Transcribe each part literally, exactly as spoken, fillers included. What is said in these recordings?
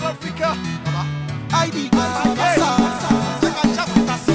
South Africa. I D Kabasa. Second chapter Tassi.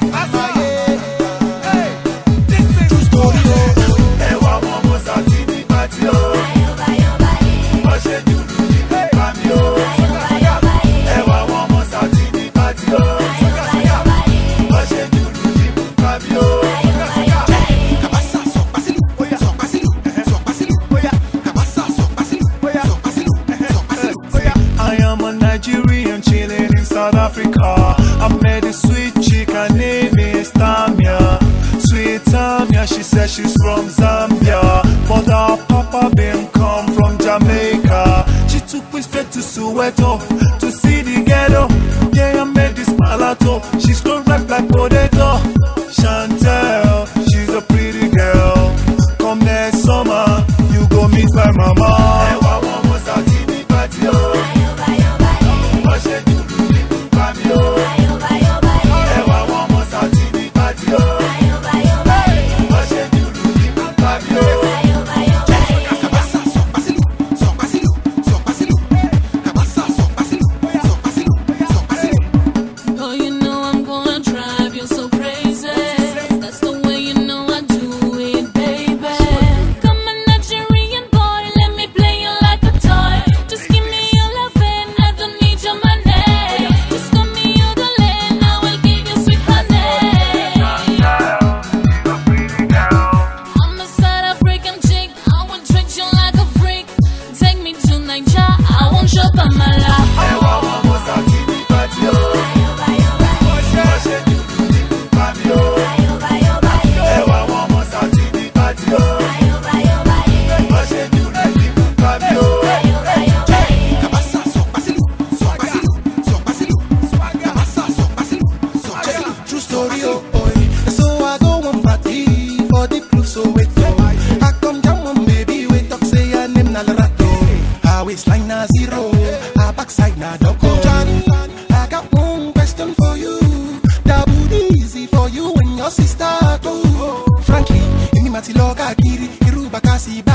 Hey, this is True story. Hey, wa momo sati ni party o. Mo ṣe dulu ni kami o. Hey, wa momo sati ni party o. Mo ṣe dulu ni kami o. Kabasa so basilu, so basilu, so basilu. Kabasa so basilu, so basilu, so basilu. I am a Nigerian chilling in South Africa. I met a sweet chick, her name is Tamia. Sweet Tamia, she says she's from Zambia, but her papa been come from Jamaica. She took me straight to Soweto to see the ghetto. Yeah, I met this mulatto. She's grown ripe like potato. Chantel, she's a pretty girl. Come next summer, you go meet my mama. Hey, wa momo sati ni party o. Mo ṣe dulu ni kami o. Hey, wa momo sati ni party o. Mo ṣe dulu ni kami o. Kabasa so basilu, so basilu, so basilu. Kabasa so basilu, so basilu, so basilu. Oh, you know I'm gonna drive you so crazy. That's the way you know I do it, baby. Come on, Nigerian boy, let me play you like a toy. Just give me your loving, I don't need your money. Just call me Yodeling, I will give you sweet honey. I'm a South African chick, I will treat you like a freak. Take me to Nigeria, I won't shop on my life. Hey, wa momo sati ni party o. Mo ṣe dulu ni kami o. Hey, wa momo sati ni party o. Mo ṣe dulu ni kami o. Kabasa so basilu, so basilu, so basilu. Kabasa so basilu, so basilu. True story, oh boy. So I go one party for the club, so wait. I come down one baby, wait talk say her name na Larato. Her waistline na zero, her backside na doko. Johnny, I got one question for you. That would easy for you and your sister too. Frankly, ini mati loka kiri, iru bakasi.